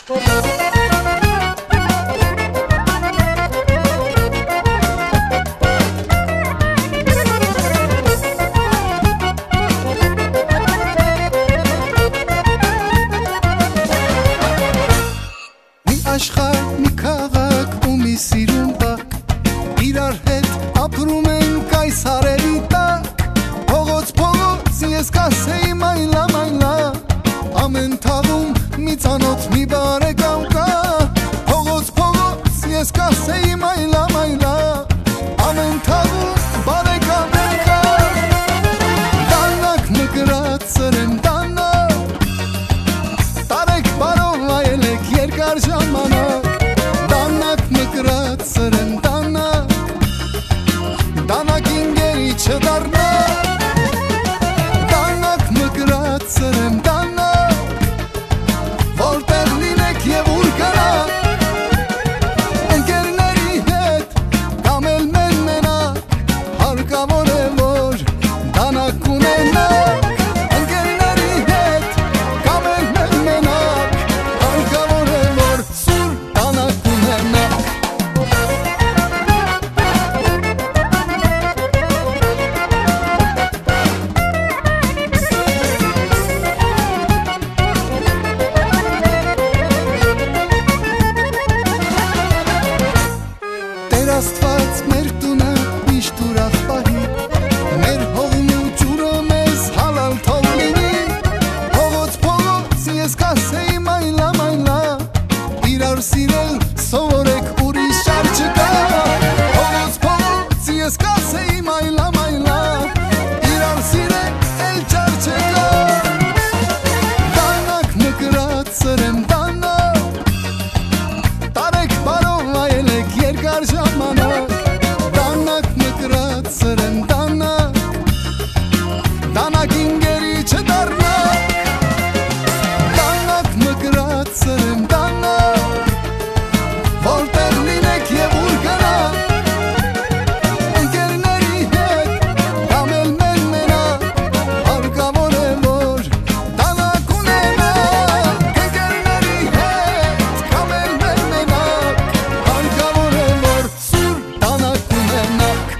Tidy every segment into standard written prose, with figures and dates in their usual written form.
Աշխարհ մի քաղաք ու մի սիրուն տակ իրար հետ ապրում ենք այս հարերի տակ փողոց փողոց ես կասեի մայլա մայլա ամեն թաղում մի ծանոթ մի բարեկամ կա փողոց փողոց ես կասեի մայլա մայլա ամեն թաղում բարեկամ կա դանակ մկրած սրեմ դանակ տարեք բարով այլեք երկար ժամանակ դանակ մկրած սրեմ դանակ դանակին գերի չդառնակ դանակ մկրած սրեմ դանակ որտեղ լինեք եւ ուր գնաք ընկերների հետ կամ էլ մենակ հարկավոր է որ դանակ ունենաք Աստված մեր տունը միշտ ուրախ պահի մեր հողն ու ջուրը մեզ հալալ թող լինի փողոց փողոց ես կասեի մայլա մայլա իրար սիրել սովորեք ուրիշ շար չկա փողոց փողոց ես կասեի մայլա մայլա իրար սիրեք էլ ճար չկա դանակ մկրած սրեմ դանակ տարեք բարով այլեք երկար ժամանակ դանակ մկրած սրեմ դանակ դանակին գերի չդառնակ դանակ մկրած սրեմ դանակ որտեղ լինեք եւ ուր գնաք ընկերների հետ կամ էլ մենակ հարկավոր է որ դանակ ունենաք ընկերների հետ կամ էլ մենակ հարկավոր է որ սուր դանակ ունենաք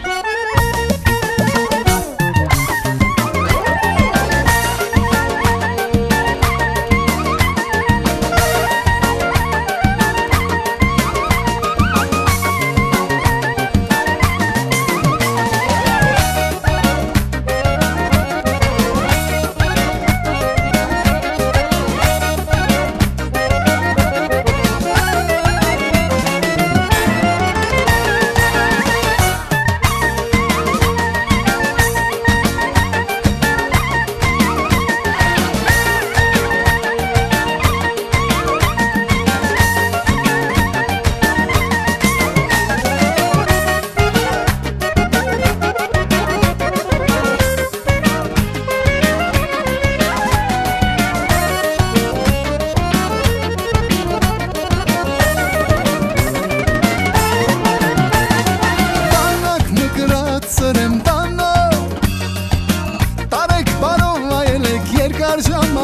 սրեմ դանակ տարեք բարով այլեք երկար ժամանակ